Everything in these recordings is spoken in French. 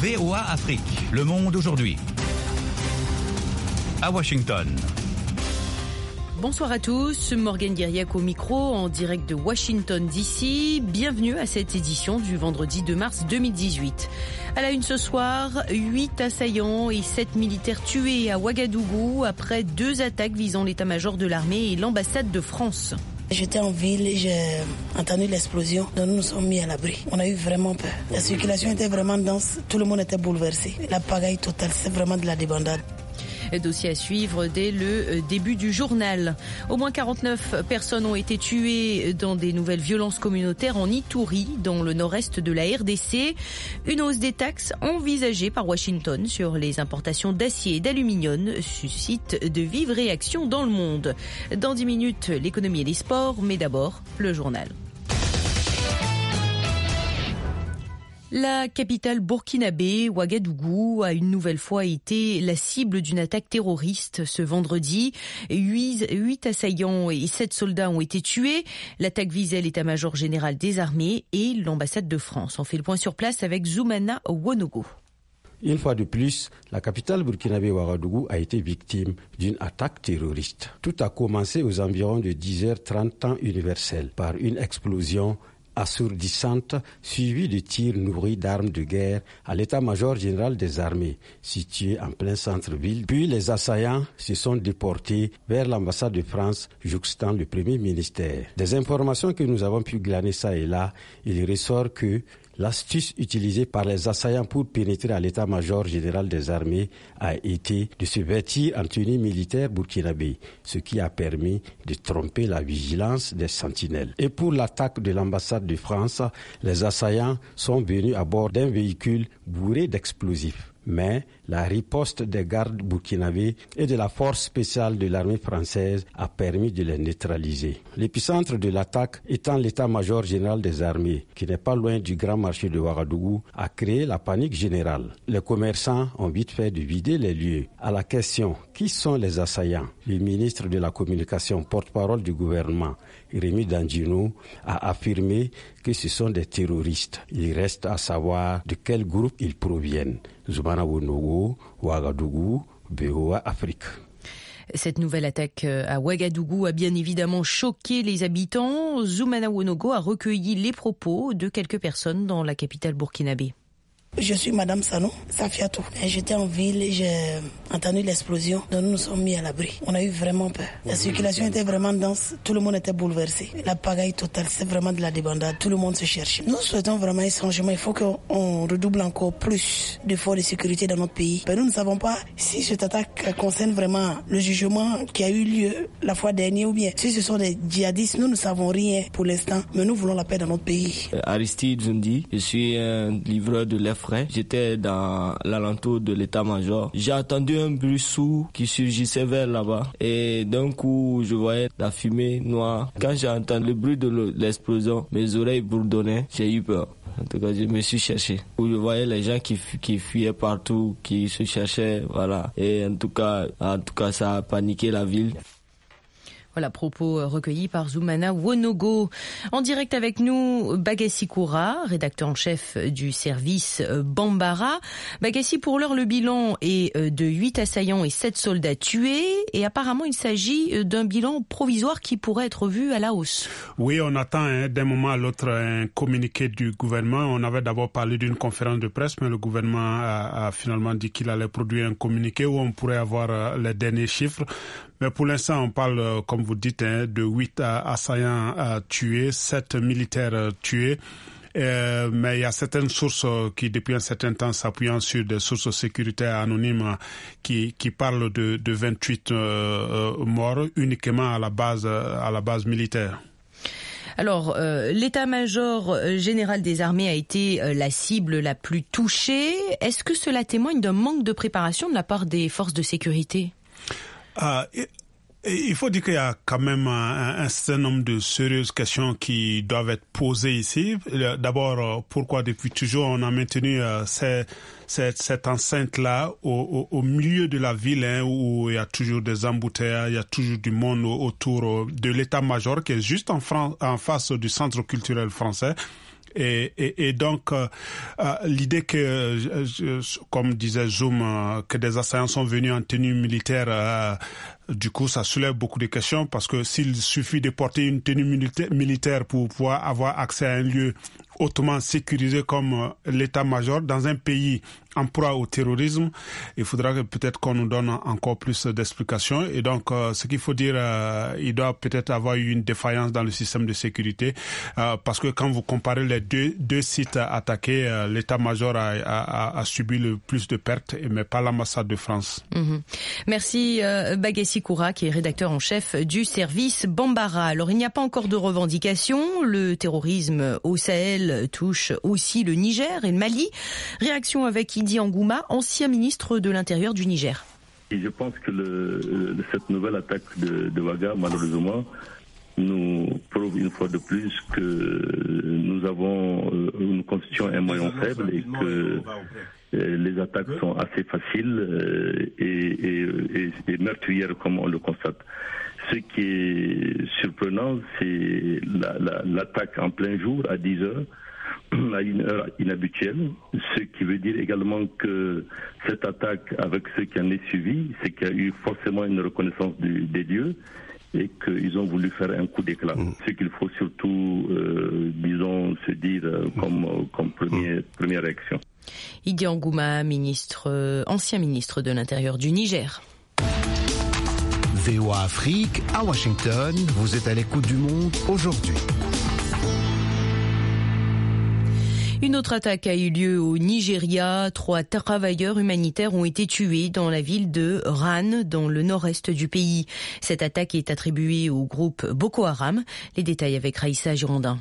VOA Afrique, le monde aujourd'hui. À Washington. Bonsoir à tous, Morgane Guiriac au micro en direct de Washington DC. Bienvenue à cette édition du vendredi 2 mars 2018. À la une ce soir, 8 assaillants et 7 militaires tués à Ouagadougou après 2 attaques visant l'état-major de l'armée et l'ambassade de France. J'étais en ville et j'ai entendu l'explosion, donc nous nous sommes mis à l'abri. On a eu vraiment peur. La circulation était vraiment dense, tout le monde était bouleversé. La pagaille totale, c'est vraiment de la débandade. Dossier à suivre dès le début du journal. Au moins 49 personnes ont été tuées dans des nouvelles violences communautaires en Ituri, dans le nord-est de la RDC. Une hausse des taxes envisagée par Washington sur les importations d'acier et d'aluminium suscite de vives réactions dans le monde. Dans 10 minutes, l'économie et les sports, mais d'abord, le journal. La capitale burkinabé, Ouagadougou, a une nouvelle fois été la cible d'une attaque terroriste ce vendredi. 8 assaillants et 7 soldats ont été tués. L'attaque visait l'état-major général des armées et l'ambassade de France. On fait le point sur place avec Zoumana Wonogo. Une fois de plus, la capitale burkinabé Ouagadougou a été victime d'une attaque terroriste. Tout a commencé aux environs de 10h30 temps universel par une explosion assourdissante, suivie de tirs nourris d'armes de guerre à l'état-major général des armées, situé en plein centre-ville. Puis les assaillants se sont déportés vers l'ambassade de France, jouxtant le premier ministère. Des informations que nous avons pu glaner ça et là, il ressort que l'astuce utilisée par les assaillants pour pénétrer à l'état-major général des armées a été de se vêtir en tenue militaire burkinabé, ce qui a permis de tromper la vigilance des sentinelles. Et pour l'attaque de l'ambassade de France, les assaillants sont venus à bord d'un véhicule bourré d'explosifs. Mais la riposte des gardes burkinabés et de la force spéciale de l'armée française a permis de les neutraliser. L'épicentre de l'attaque étant l'état-major général des armées, qui n'est pas loin du grand marché de Ouagadougou, a créé la panique générale. Les commerçants ont vite fait de vider les lieux. À la question « Qui sont les assaillants ?», le ministre de la Communication, porte-parole du gouvernement, Rémi Dandjinou, a affirmé que ce sont des terroristes. Il reste à savoir de quel groupe ils proviennent. Zoumana Wonogo, Ouagadougou, VOA Afrique. Cette nouvelle attaque à Ouagadougou a bien évidemment choqué les habitants. Zoumana Wonogo a recueilli les propos de quelques personnes dans la capitale burkinabé. Je suis Madame Sano, Safiatou. J'étais en ville et j'ai entendu l'explosion, donc nous nous sommes mis à l'abri. On a eu vraiment peur. La circulation était vraiment dense, tout le monde était bouleversé. La pagaille totale, c'est vraiment de la débandade, tout le monde se cherche. Nous souhaitons vraiment un changement, il faut qu'on redouble encore plus d'efforts de sécurité dans notre pays. Mais nous ne savons pas si cette attaque concerne vraiment le jugement qui a eu lieu la fois dernière ou bien si ce sont des djihadistes. Nous ne savons rien pour l'instant, mais nous voulons la paix dans notre pays. Aristide Zundi, je suis un livreur de lait frais. J'étais dans l'alentour de l'état-major. J'ai entendu un bruit sourd qui surgissait vers là-bas. Et d'un coup, je voyais la fumée noire. Quand j'ai entendu le bruit de l'explosion, mes oreilles bourdonnaient. J'ai eu peur. En tout cas, je me suis cherché. Je voyais les gens qui fuyaient partout, qui se cherchaient, voilà. Et en tout cas, ça a paniqué la ville. Voilà, propos recueillis par Zoumana Wonogo. En direct avec nous, Bagassi Koura, rédacteur en chef du service Bambara. Bagassi, pour l'heure, le bilan est de 8 assaillants et 7 soldats tués. Et apparemment, il s'agit d'un bilan provisoire qui pourrait être vu à la hausse. Oui, on attend d'un moment à l'autre un communiqué du gouvernement. On avait d'abord parlé d'une conférence de presse, mais le gouvernement a finalement dit qu'il allait produire un communiqué où on pourrait avoir les derniers chiffres. Mais pour l'instant, on parle, comme vous dites, de 8 assaillants tués, 7 militaires tués. Mais il y a certaines sources qui, depuis un certain temps, s'appuyant sur des sources sécuritaires anonymes, qui parlent de 28 morts uniquement à la base militaire. Alors, l'état-major général des armées a été la cible la plus touchée. Est-ce que cela témoigne d'un manque de préparation de la part des forces de sécurité ? Il faut dire qu'il y a quand même un certain nombre de sérieuses questions qui doivent être posées ici. D'abord, pourquoi depuis toujours on a maintenu cette enceinte-là au milieu de la ville, où il y a toujours des embouteillages, il y a toujours du monde autour de l'état-major qui est juste en face du centre culturel français. Et donc, l'idée que, comme disait Zoum, que des assaillants sont venus en tenue militaire, du coup, ça soulève beaucoup de questions parce que s'il suffit de porter une tenue militaire pour pouvoir avoir accès à un lieu hautement sécurisé comme l'état-major dans un pays en proie au terrorisme, il faudra que peut-être qu'on nous donne encore plus d'explications. Et donc, ce qu'il faut dire, il doit peut-être avoir eu une défaillance dans le système de sécurité parce que quand vous comparez les deux sites attaqués, l'état-major a subi le plus de pertes, mais pas l'ambassade de France. Merci Bagassi Koura, qui est rédacteur en chef du service Bambara. Alors, il n'y a pas encore de revendications. Le terrorisme au Sahel touche aussi le Niger et le Mali. Réaction avec Idi Angouma, ancien ministre de l'Intérieur du Niger. Et je pense que cette nouvelle attaque de Ouaga, malheureusement, nous prouve une fois de plus que nous constituons un moyen faible et que les attaques sont assez faciles et meurtrières comme on le constate. Ce qui est surprenant, c'est l'attaque en plein jour à 10 heures, à une heure inhabituelle, ce qui veut dire également que cette attaque, avec ce qui en est suivi, c'est qu'il y a eu forcément une reconnaissance des lieux et qu'ils ont voulu faire un coup d'éclat. Ce qu'il faut surtout, disons, se dire comme première réaction. Idi Angouma, ancien ministre de l'Intérieur du Niger. VOA Afrique, à Washington, vous êtes à l'écoute du monde aujourd'hui. Une autre attaque a eu lieu au Nigeria. 3 travailleurs humanitaires ont été tués dans la ville de Ran, dans le nord-est du pays. Cette attaque est attribuée au groupe Boko Haram. Les détails avec Raïssa Girondin.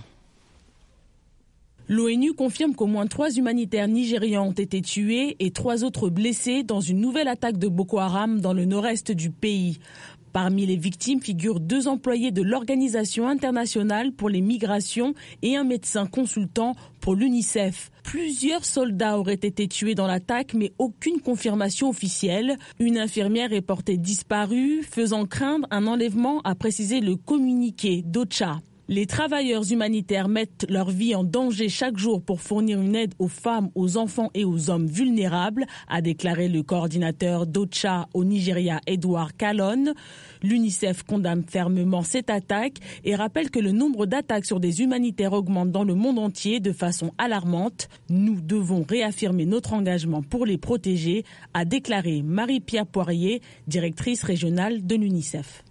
L'ONU confirme qu'au moins 3 humanitaires nigérians ont été tués et 3 autres blessés dans une nouvelle attaque de Boko Haram dans le nord-est du pays. Parmi les victimes figurent 2 employés de l'Organisation internationale pour les migrations et un médecin consultant pour l'UNICEF. Plusieurs soldats auraient été tués dans l'attaque, mais aucune confirmation officielle. Une infirmière est portée disparue, faisant craindre un enlèvement, a précisé le communiqué d'OCHA. Les travailleurs humanitaires mettent leur vie en danger chaque jour pour fournir une aide aux femmes, aux enfants et aux hommes vulnérables, a déclaré le coordinateur d'OCHA au Nigeria, Edward Callon. L'UNICEF condamne fermement cette attaque et rappelle que le nombre d'attaques sur des humanitaires augmente dans le monde entier de façon alarmante. Nous devons réaffirmer notre engagement pour les protéger, a déclaré Marie-Pierre Poirier, directrice régionale de l'UNICEF.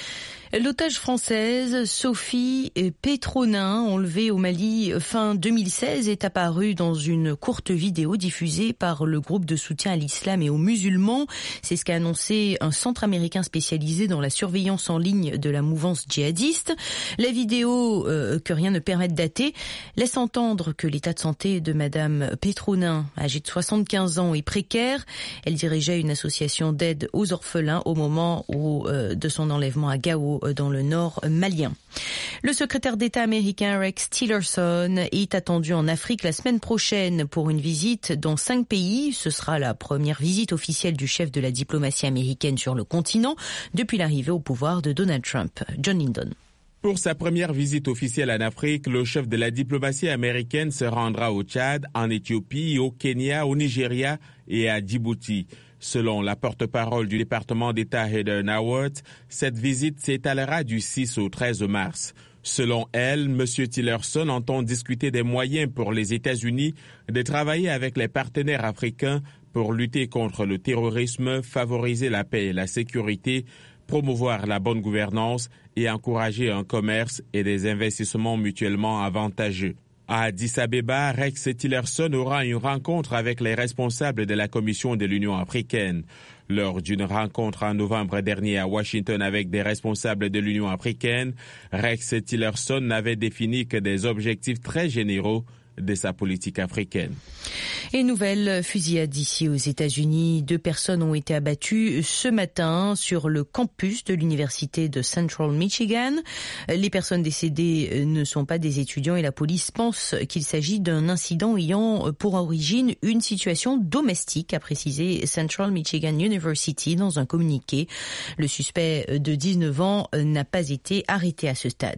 L'otage française Sophie Petronin, enlevée au Mali fin 2016, est apparue dans une courte vidéo diffusée par le groupe de soutien à l'islam et aux musulmans. C'est ce qu'a annoncé un centre américain spécialisé dans la surveillance en ligne de la mouvance djihadiste. La vidéo, que rien ne permet de dater, laisse entendre que l'état de santé de Madame Petronin, âgée de 75 ans, est précaire. Elle dirigeait une association d'aide aux orphelins au moment de son enlèvement à Gao, dans le nord malien. Le secrétaire d'État américain Rex Tillerson est attendu en Afrique la semaine prochaine pour une visite dans 5 pays. Ce sera la première visite officielle du chef de la diplomatie américaine sur le continent depuis l'arrivée au pouvoir de Donald Trump. John Lindon. Pour sa première visite officielle en Afrique, le chef de la diplomatie américaine se rendra au Tchad, en Éthiopie, au Kenya, au Nigeria et à Djibouti. Selon la porte-parole du département d'État Heather Nauert, cette visite s'étalera du 6 au 13 mars. Selon elle, M. Tillerson entend discuter des moyens pour les États-Unis de travailler avec les partenaires africains pour lutter contre le terrorisme, favoriser la paix et la sécurité, promouvoir la bonne gouvernance et encourager un commerce et des investissements mutuellement avantageux. À Addis Abeba, Rex Tillerson aura une rencontre avec les responsables de la Commission de l'Union africaine. Lors d'une rencontre en novembre dernier à Washington avec des responsables de l'Union africaine, Rex Tillerson n'avait défini que des objectifs très généraux de sa politique africaine. Et nouvelle fusillade ici aux États-Unis. 2 personnes ont été abattues ce matin sur le campus de l'université de Central Michigan. Les personnes décédées ne sont pas des étudiants et la police pense qu'il s'agit d'un incident ayant pour origine une situation domestique, a précisé Central Michigan University dans un communiqué. Le suspect de 19 ans n'a pas été arrêté à ce stade.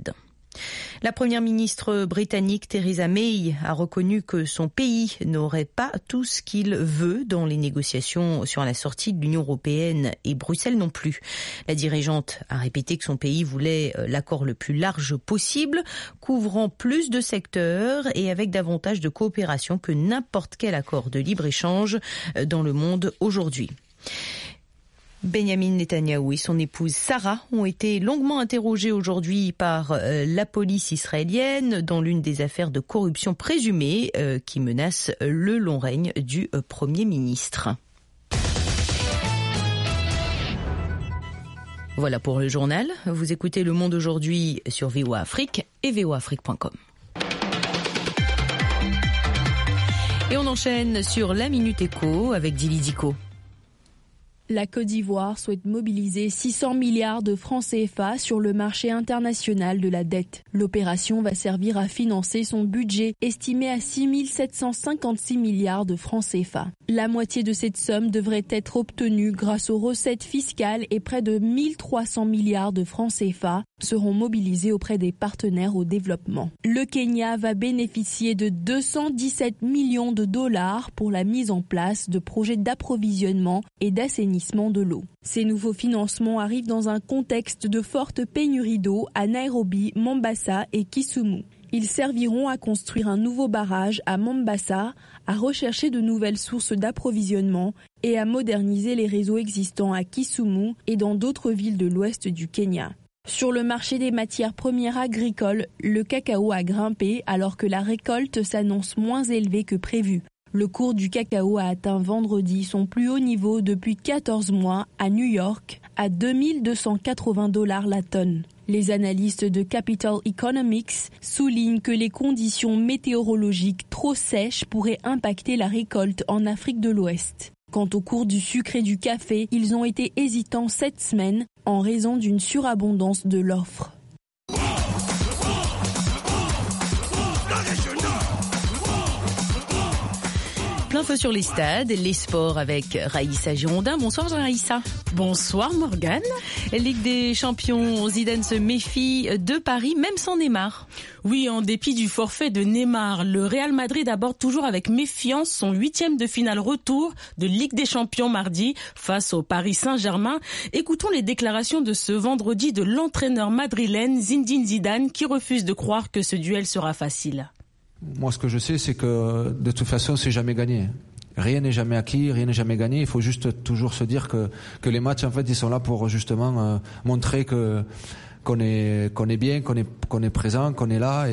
La première ministre britannique Theresa May a reconnu que son pays n'aurait pas tout ce qu'il veut dans les négociations sur la sortie de l'Union européenne et Bruxelles non plus. La dirigeante a répété que son pays voulait l'accord le plus large possible, couvrant plus de secteurs et avec davantage de coopération que n'importe quel accord de libre-échange dans le monde aujourd'hui. Benjamin Netanyahou et son épouse Sarah ont été longuement interrogés aujourd'hui par la police israélienne dans l'une des affaires de corruption présumée qui menace le long règne du Premier ministre. Voilà pour le journal. Vous écoutez Le Monde aujourd'hui sur VOA Afrique et voaafrique.com. Et on enchaîne sur la Minute Éco avec Dili Diko. La Côte d'Ivoire souhaite mobiliser 600 milliards de francs CFA sur le marché international de la dette. L'opération va servir à financer son budget estimé à 6 756 milliards de francs CFA. La moitié de cette somme devrait être obtenue grâce aux recettes fiscales et près de 1 300 milliards de francs CFA seront mobilisés auprès des partenaires au développement. Le Kenya va bénéficier de 217 millions de dollars pour la mise en place de projets d'approvisionnement et d'assainissement de l'eau. Ces nouveaux financements arrivent dans un contexte de forte pénurie d'eau à Nairobi, Mombasa et Kisumu. Ils serviront à construire un nouveau barrage à Mombasa, à rechercher de nouvelles sources d'approvisionnement et à moderniser les réseaux existants à Kisumu et dans d'autres villes de l'ouest du Kenya. Sur le marché des matières premières agricoles, le cacao a grimpé alors que la récolte s'annonce moins élevée que prévu. Le cours du cacao a atteint vendredi son plus haut niveau depuis 14 mois à New York, à 2280 $ la tonne. Les analystes de Capital Economics soulignent que les conditions météorologiques trop sèches pourraient impacter la récolte en Afrique de l'Ouest. Quant au cours du sucre et du café, ils ont été hésitants cette semaine en raison d'une surabondance de l'offre. Plein feu sur les stades, les sports avec Raïssa Girondin. Bonsoir Raïssa. Bonsoir Morgane. Ligue des champions, Zidane se méfie de Paris, même sans Neymar. Oui, en dépit du forfait de Neymar, le Real Madrid aborde toujours avec méfiance son 8e de finale retour de Ligue des champions mardi face au Paris Saint-Germain. Écoutons les déclarations de ce vendredi de l'entraîneur madrilène Zinedine Zidane qui refuse de croire que ce duel sera facile. Moi, ce que je sais, c'est que de toute façon, c'est jamais gagné. Rien n'est jamais acquis, rien n'est jamais gagné. Il faut juste toujours se dire que les matchs, en fait, ils sont là pour justement montrer qu'on est bien, qu'on est présent, qu'on est là.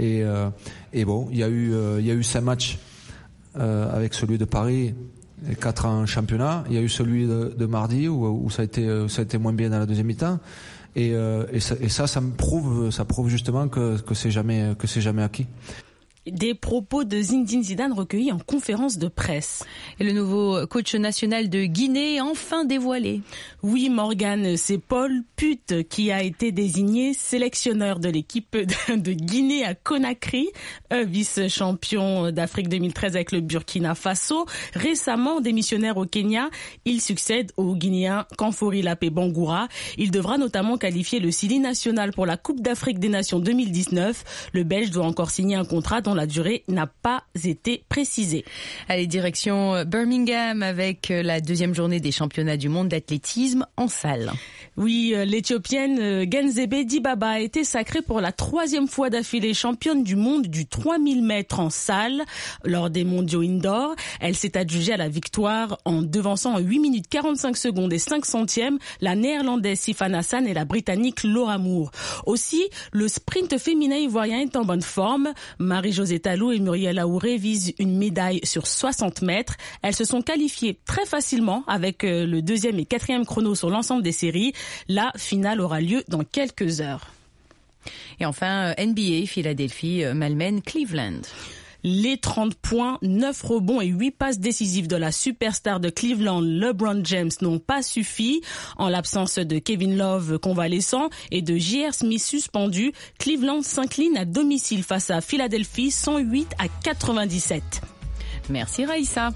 Et bon, il y a eu 5 matchs avec celui de Paris, et 4 en championnat. Il y a eu celui de mardi où ça a été moins bien dans la deuxième mi-temps. Et ça prouve justement que c'est jamais acquis. Des propos de Zinedine Zidane recueillis en conférence de presse. Et le nouveau coach national de Guinée enfin dévoilé. Oui, Morgane, c'est Paul Put qui a été désigné sélectionneur de l'équipe de Guinée à Conakry, vice-champion d'Afrique 2013 avec le Burkina Faso. Récemment démissionnaire au Kenya, il succède au Guinéen Kamfori Lapé Bangoura. Il devra notamment qualifier le Sili national pour la Coupe d'Afrique des Nations 2019. Le Belge doit encore signer un contrat dont la durée n'a pas été précisée. Allez, direction Birmingham avec la deuxième journée des championnats du monde d'athlétisme en salle. Oui, l'Éthiopienne Genzebe Dibaba a été sacrée pour la 3e fois d'affilée championne du monde du 3000 mètres en salle lors des mondiaux indoor. Elle s'est adjugée à la victoire en devançant en 8 minutes 45 secondes et 5 centièmes la néerlandaise Sifan Hassan et la britannique Laura Moore. Aussi, le sprint féminin ivoirien est en bonne forme. Marie-Josée Talou et Muriel Aouré visent une médaille sur 60 mètres. Elles se sont qualifiées très facilement avec le 2e et 4e chrono sur l'ensemble des séries. La finale aura lieu dans quelques heures. Et enfin, NBA, Philadelphie malmène Cleveland. Les 30 points, 9 rebonds et 8 passes décisives de la superstar de Cleveland, LeBron James, n'ont pas suffi. En l'absence de Kevin Love convalescent et de J.R. Smith suspendu, Cleveland s'incline à domicile face à Philadelphie 108-97. Merci Raïssa.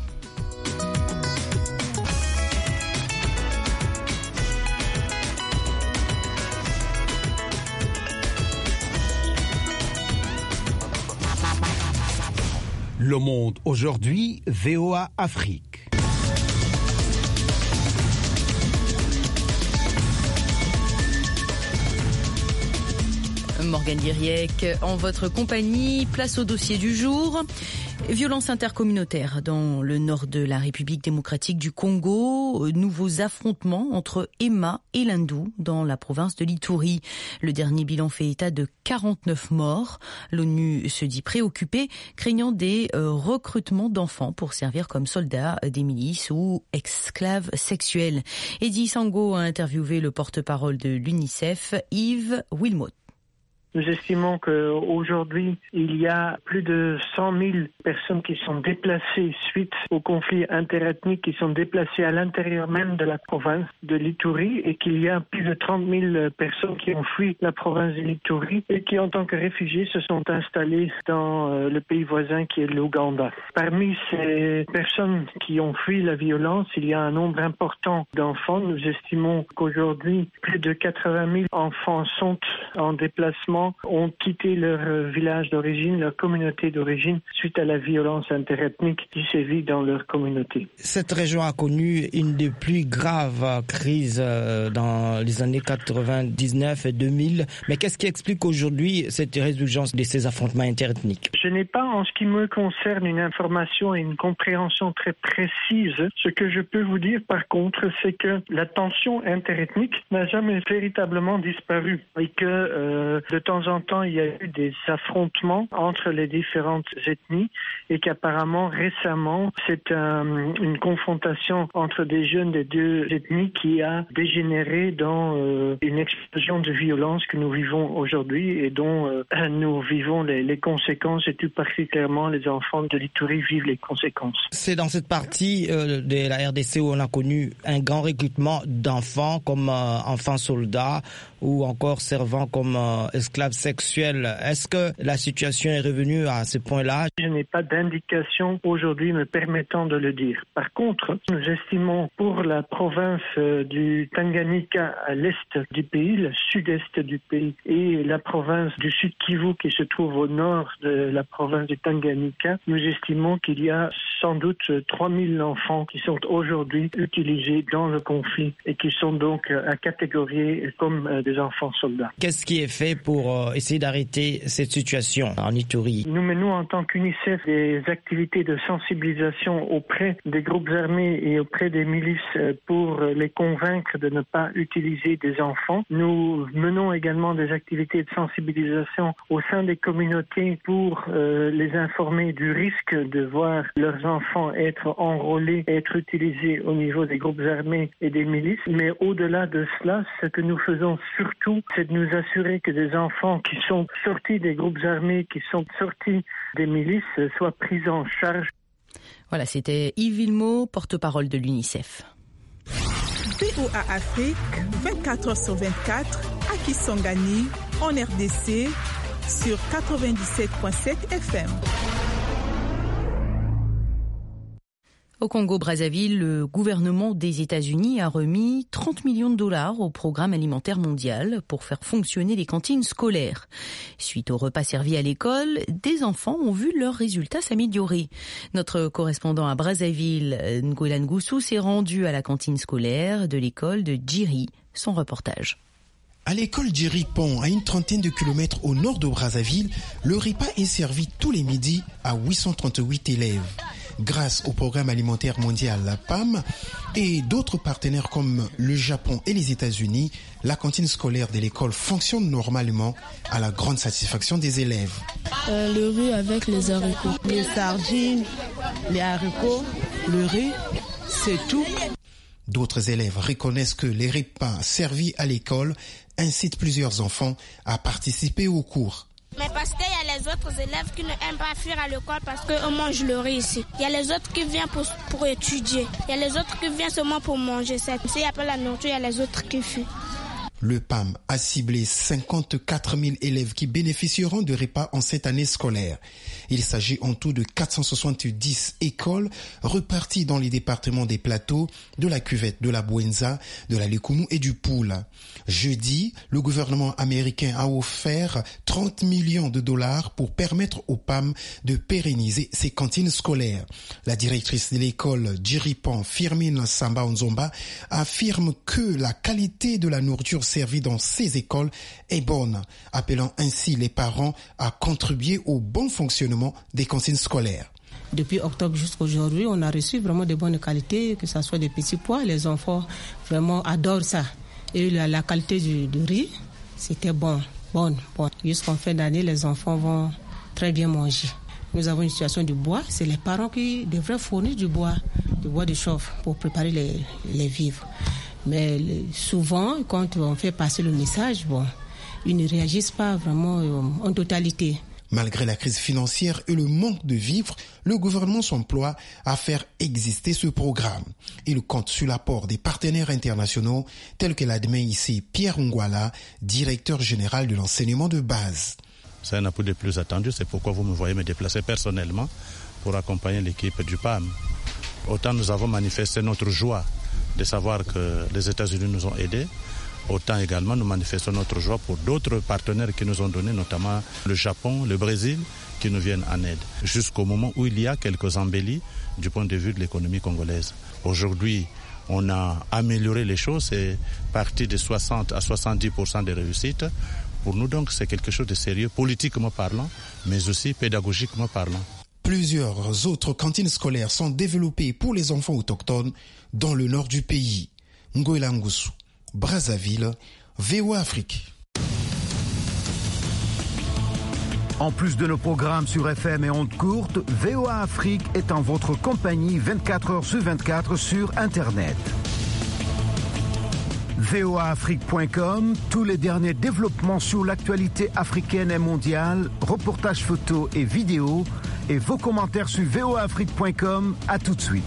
Le Monde aujourd'hui, VOA Afrique. Morgane Diriec, en votre compagnie, place au dossier du jour. Violence intercommunautaire dans le nord de la République démocratique du Congo. Nouveaux affrontements entre Emma et Lindou dans la province de l'Ituri. Le dernier bilan fait état de 49 morts. L'ONU se dit préoccupée, craignant des recrutements d'enfants pour servir comme soldats des milices ou esclaves sexuels. Eddie Sango a interviewé le porte-parole de l'UNICEF, Yves Wilmot. Nous estimons qu'aujourd'hui, il y a plus de 100 000 personnes qui sont déplacées suite au conflit interethnique, qui sont déplacées à l'intérieur même de la province de l'Ituri et qu'il y a plus de 30 000 personnes qui ont fui la province de l'Ituri et qui, en tant que réfugiés, se sont installés dans le pays voisin qui est l'Ouganda. Parmi ces personnes qui ont fui la violence, il y a un nombre important d'enfants. Nous estimons qu'aujourd'hui, plus de 80 000 enfants sont en déplacement, ont quitté leur village d'origine, leur communauté d'origine, suite à la violence interethnique qui sévit dans leur communauté. Cette région a connu une des plus graves crises dans les années 99 et 2000. Mais qu'est-ce qui explique aujourd'hui cette résurgence de ces affrontements interethniques? Je n'ai pas, en ce qui me concerne, une information et une compréhension très précise. Ce que je peux vous dire, par contre, c'est que la tension interethnique n'a jamais véritablement disparu et que de temps en temps, il y a eu des affrontements entre les différentes ethnies et qu'apparemment, récemment, c'est une confrontation entre des jeunes des deux ethnies qui a dégénéré dans une explosion de violence que nous vivons aujourd'hui et dont nous vivons les conséquences et tout particulièrement les enfants de l'Ituri vivent les conséquences. C'est dans cette partie de la RDC où on a connu un grand recrutement d'enfants comme enfants soldats ou encore servant comme esclaves sexuels. Est-ce que la situation est revenue à ce point-là? Je n'ai pas d'indication aujourd'hui me permettant de le dire. Par contre, nous estimons pour la province du Tanganyika à l'est du pays, le sud-est du pays, et la province du Sud Kivu qui se trouve au nord de la province du Tanganyika, nous estimons qu'il y a sans doute 3000 enfants qui sont aujourd'hui utilisés dans le conflit et qui sont donc à catégorier comme des enfants soldats. Qu'est-ce qui est fait pour essayer d'arrêter cette situation en Ituri? Nous menons en tant qu'UNICEF des activités de sensibilisation auprès des groupes armés et auprès des milices pour les convaincre de ne pas utiliser des enfants. Nous menons également des activités de sensibilisation au sein des communautés pour les informer du risque de voir leurs enfants être enrôlés, être utilisés au niveau des groupes armés et des milices. Mais au-delà de cela, ce que nous faisons surtout, c'est de nous assurer que des enfants qui sont sortis des groupes armés, qui sont sortis des milices, soient pris en charge. Voilà, c'était Yves Wilmot, porte-parole de l'UNICEF. VOA Afrique, 24h/24, à Kisangani, en RDC, sur 97.7 FM. Au Congo-Brazzaville, le gouvernement des États-Unis a remis 30 millions de dollars au programme alimentaire mondial pour faire fonctionner les cantines scolaires. Suite aux repas servis à l'école, des enfants ont vu leurs résultats s'améliorer. Notre correspondant à Brazzaville, Ngolan Goussou, s'est rendu à la cantine scolaire de l'école de Djiri. Son reportage. À l'école Djiri-Pont, à une trentaine de kilomètres au nord de Brazzaville, le repas est servi tous les midis à 838 élèves. Grâce au programme alimentaire mondial, la PAM, et d'autres partenaires comme le Japon et les États-Unis, la cantine scolaire de l'école fonctionne normalement à la grande satisfaction des élèves. Le riz avec les haricots. Les sardines, les haricots, le riz, c'est tout. D'autres élèves reconnaissent que les repas servis à l'école incitent plusieurs enfants à participer aux cours. Mais parce qu'il y a les autres élèves qui n'aiment pas fuir à l'école parce qu'on mange le riz ici. Il y a les autres qui viennent pour étudier. Il y a les autres qui viennent seulement pour manger. S'il n'y a pas la nourriture, il y a les autres qui fuient. Le PAM a ciblé 54 000 élèves qui bénéficieront de repas en cette année scolaire. Il s'agit en tout de 470 écoles reparties dans les départements des Plateaux, de la Cuvette, de la Bouenza, de la Lékoumou et du Poul. Jeudi, le gouvernement américain a offert 30 millions de dollars pour permettre au PAM de pérenniser ses cantines scolaires. La directrice de l'école Djiripan, Firmin Samba Nzomba, affirme que la qualité de la nourriture servie dans ces écoles est bonne, appelant ainsi les parents à contribuer au bon fonctionnement des cantines scolaires. Depuis octobre jusqu'à aujourd'hui, on a reçu vraiment de bonnes qualités, que ce soit des petits pois. Les enfants vraiment adorent ça. Et la qualité du riz, c'était bon. Jusqu'en fin d'année, les enfants vont très bien manger. Nous avons une situation du bois. C'est les parents qui devraient fournir du bois de chauffe pour préparer les vivres. Mais souvent, quand on fait passer le message, ils ne réagissent pas vraiment en totalité. Malgré la crise financière et le manque de vivres, le gouvernement s'emploie à faire exister ce programme. Il compte sur l'apport des partenaires internationaux, tels que l'admet ici Pierre Ngwala, directeur général de l'enseignement de base. C'est un appui de plus attendu, c'est pourquoi vous me voyez me déplacer personnellement pour accompagner l'équipe du PAM. Autant nous avons manifesté notre joie de savoir que les États-Unis nous ont aidés, autant également nous manifestons notre joie pour d'autres partenaires qui nous ont donné, notamment le Japon, le Brésil, qui nous viennent en aide, jusqu'au moment où il y a quelques embellis du point de vue de l'économie congolaise. Aujourd'hui, on a amélioré les choses, c'est parti de 60 à 70% de réussite. Pour nous donc, c'est quelque chose de sérieux, politiquement parlant, mais aussi pédagogiquement parlant. Plusieurs autres cantines scolaires sont développées pour les enfants autochtones dans le nord du pays. Ngoïla Ngoussou, Brazzaville, VOA Afrique. En plus de nos programmes sur FM et ondes courtes, VOA Afrique est en votre compagnie 24 heures sur 24 sur Internet. voaafrique.com, tous les derniers développements sur l'actualité africaine et mondiale, reportages photos et vidéos, et vos commentaires sur voaafrique.com. À tout de suite.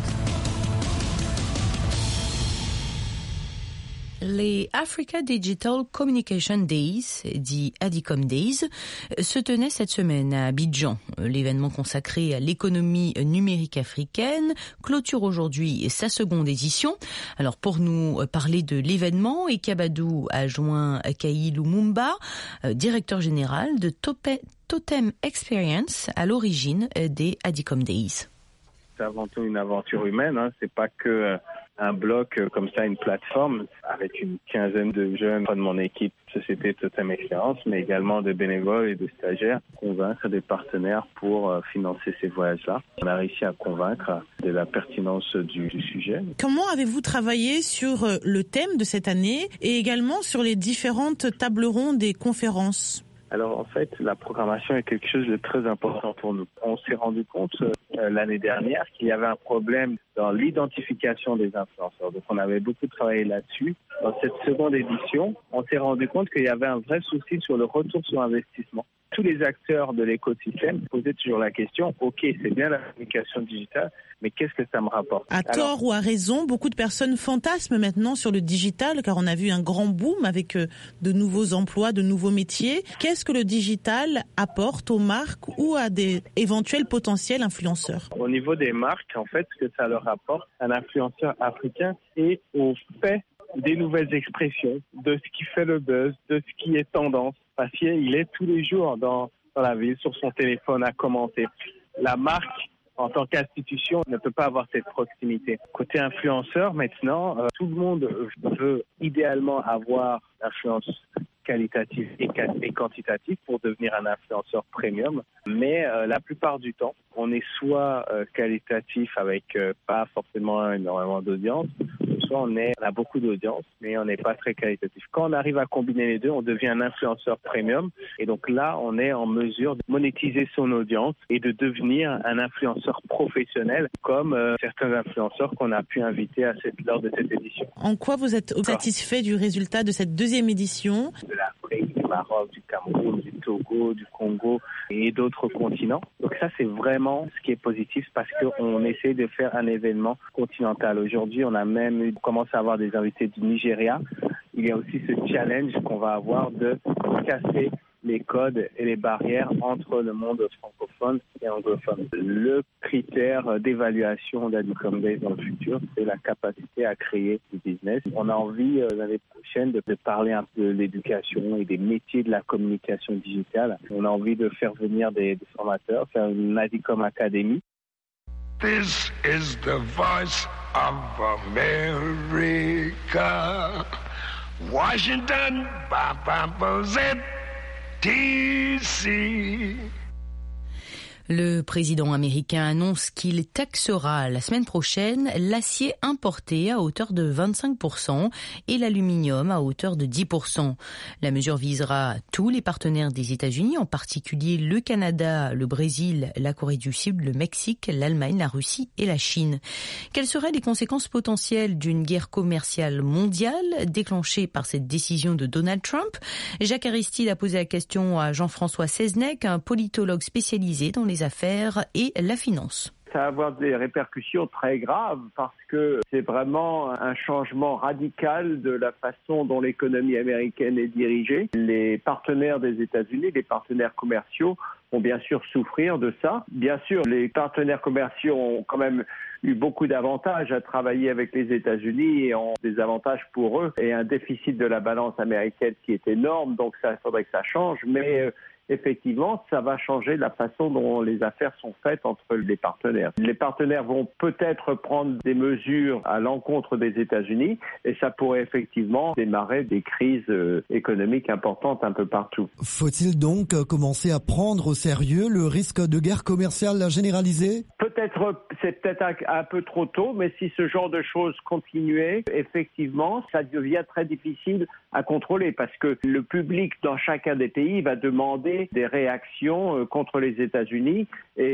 Les Africa Digital Communication Days, dit ADICOM Days, se tenaient cette semaine à Abidjan. L'événement consacré à l'économie numérique africaine clôture aujourd'hui sa seconde édition. Alors pour nous parler de l'événement, Ekabadou a joint Kaï Lumumba, directeur général de Totem Experience, à l'origine des ADICOM Days. C'est avant tout une aventure humaine, c'est pas que un bloc comme ça, une plateforme avec une quinzaine de jeunes de mon équipe Société Totem Experience, mais également de bénévoles et de stagiaires, convaincre des partenaires pour financer ces voyages-là. On a réussi à convaincre de la pertinence du sujet. Comment avez-vous travaillé sur le thème de cette année et également sur les différentes tables rondes et conférences ? Alors en fait, la programmation est quelque chose de très important pour nous. On s'est rendu compte l'année dernière qu'il y avait un problème dans l'identification des influenceurs. Donc on avait beaucoup travaillé là-dessus. Dans cette seconde édition, on s'est rendu compte qu'il y avait un vrai souci sur le retour sur investissement. Tous les acteurs de l'écosystème posaient toujours la question, ok, c'est bien la communication digitale, mais qu'est-ce que ça me rapporte ? À tort ou à raison, beaucoup de personnes fantasment maintenant sur le digital, car on a vu un grand boom avec de nouveaux emplois, de nouveaux métiers. Qu'est-ce que le digital apporte aux marques ou à des éventuels potentiels influenceurs ? Au niveau des marques, en fait, ce que ça leur apporte, un influenceur africain, est au fait des nouvelles expressions, de ce qui fait le buzz, de ce qui est tendance, parce qu'il est tous les jours dans la ville, sur son téléphone, à commenter. La marque, en tant qu'institution, ne peut pas avoir cette proximité. Côté influenceur, maintenant, tout le monde veut idéalement avoir l'influence qualitative et quantitative pour devenir un influenceur premium. Mais la plupart du temps, on est soit qualitatif avec pas forcément énormément d'audience, soit on a beaucoup d'audience, mais on n'est pas très qualitatif. Quand on arrive à combiner les deux, on devient un influenceur premium. Et donc là, on est en mesure de monétiser son audience et de devenir un influenceur professionnel, comme certains influenceurs qu'on a pu inviter lors de cette édition. En quoi vous êtes satisfait du résultat de cette deuxième édition ? De l'Afrique, du Maroc, du Cameroun, du Togo, du Congo et d'autres continents. Donc ça, c'est vraiment ce qui est positif parce qu'on essaie de faire un événement continental. Aujourd'hui, on commence à avoir des invités du Nigeria, il y a aussi ce challenge qu'on va avoir de casser les codes et les barrières entre le monde francophone et anglophone. Le critère d'évaluation d'Aducom Days dans le futur, c'est la capacité à créer du business. On a envie l'année prochaine de parler un peu de l'éducation et des métiers de la communication digitale. On a envie de faire venir des formateurs, faire une Aducom Academy. This is the voice of America. Washington, DC. Le président américain annonce qu'il taxera la semaine prochaine l'acier importé à hauteur de 25% et l'aluminium à hauteur de 10%. La mesure visera tous les partenaires des États-Unis, en particulier le Canada, le Brésil, la Corée du Sud, le Mexique, l'Allemagne, la Russie et la Chine. Quelles seraient les conséquences potentielles d'une guerre commerciale mondiale déclenchée par cette décision de Donald Trump? Jacques Aristide a posé la question à Jean-François Seznec, un politologue spécialisé dans les affaires et la finance. Ça va avoir des répercussions très graves parce que c'est vraiment un changement radical de la façon dont l'économie américaine est dirigée. Les partenaires des États-Unis, les partenaires commerciaux, vont bien sûr souffrir de ça. Bien sûr, les partenaires commerciaux ont quand même eu beaucoup d'avantages à travailler avec les États-Unis et ont des avantages pour eux et un déficit de la balance américaine qui est énorme, donc ça faudrait que ça change, mais effectivement, ça va changer la façon dont les affaires sont faites entre les partenaires. Les partenaires vont peut-être prendre des mesures à l'encontre des États-Unis et ça pourrait effectivement démarrer des crises économiques importantes un peu partout. Faut-il donc commencer à prendre au sérieux le risque de guerre commerciale généralisée ? C'est peut-être un peu trop tôt, mais si ce genre de choses continuait, effectivement, ça devient très difficile à contrôler parce que le public dans chacun des pays va demander des réactions contre les États-Unis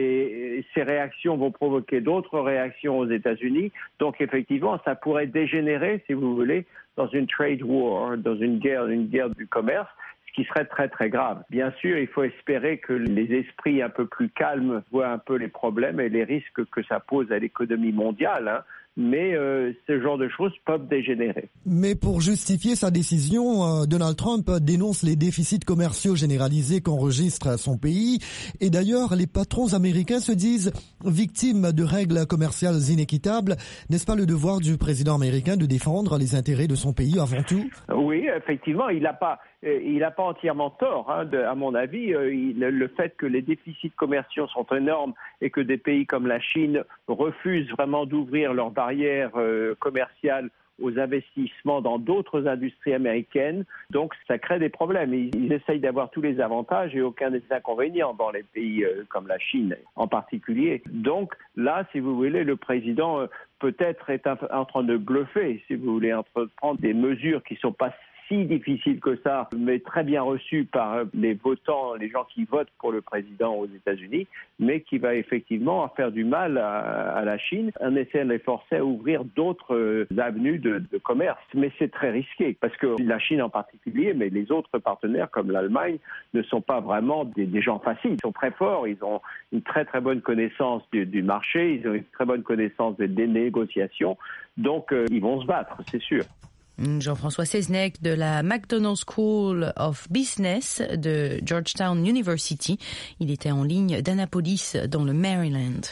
et ces réactions vont provoquer d'autres réactions aux États-Unis. Donc effectivement, ça pourrait dégénérer, si vous voulez, dans une trade war, dans une guerre du commerce, ce qui serait très très grave. Bien sûr, il faut espérer que les esprits un peu plus calmes voient un peu les problèmes et les risques que ça pose à l'économie mondiale, mais ce genre de choses peuvent dégénérer. Mais pour justifier sa décision, Donald Trump dénonce les déficits commerciaux généralisés qu'enregistre son pays. Et d'ailleurs, les patrons américains se disent victimes de règles commerciales inéquitables. N'est-ce pas le devoir du président américain de défendre les intérêts de son pays avant tout ? Oui, effectivement, il n'a pas entièrement tort, à mon avis. Le fait que les déficits commerciaux sont énormes et que des pays comme la Chine refusent vraiment d'ouvrir leurs barrières commerciales aux investissements dans d'autres industries américaines, donc ça crée des problèmes. Ils essayent d'avoir tous les avantages et aucun des inconvénients dans les pays comme la Chine en particulier. Donc là, si vous voulez, le président peut-être est en train de bluffer, si vous voulez, prendre des mesures qui ne sont pas si difficile que ça, mais très bien reçu par les votants, les gens qui votent pour le président aux États-Unis, mais qui va effectivement faire du mal à la Chine en essayant de les forcer à ouvrir d'autres avenues de commerce. Mais c'est très risqué, parce que la Chine en particulier, mais les autres partenaires comme l'Allemagne ne sont pas vraiment des gens faciles. Ils sont très forts, ils ont une très très bonne connaissance du marché, ils ont une très bonne connaissance des négociations, donc ils vont se battre, c'est sûr. Jean-François Seznec de la McDonald School of Business de Georgetown University. Il était en ligne d'Annapolis dans le Maryland.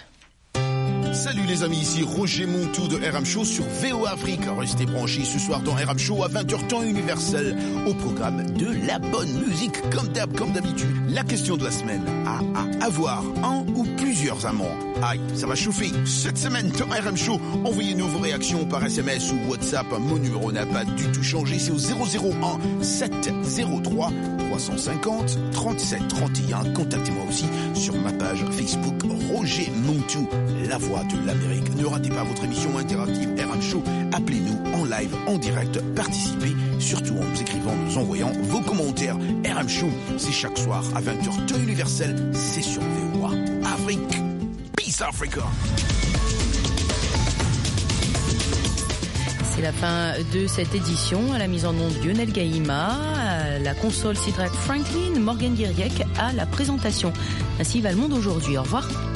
Salut les amis, ici Roger Montou de RM Show sur VOA Afrique. Restez branchés ce soir dans RM Show à 20h temps universel. Au programme de la bonne musique, comme d'habitude. La question de la semaine, avoir un ou plusieurs amants. Aïe, ça va chauffer. Cette semaine dans RM Show, envoyez-nous vos réactions par SMS ou WhatsApp. Mon numéro n'a pas du tout changé, c'est au 001 703 350 37 31. Contactez-moi aussi sur ma page Facebook Roger Montou, la voix de l'Amérique. Ne ratez pas votre émission interactive RM Show. Appelez-nous en live, en direct, participez, surtout en nous écrivant, nous envoyant vos commentaires. RM Show, c'est chaque soir à 20h temps universel, c'est sur VOA Afrique. Peace Africa. C'est la fin de cette édition. À la mise en onde Lionel Gaïma, à la console Sidrak Franklin, Morgan Guiriec à la présentation. Ainsi va le monde aujourd'hui. Au revoir.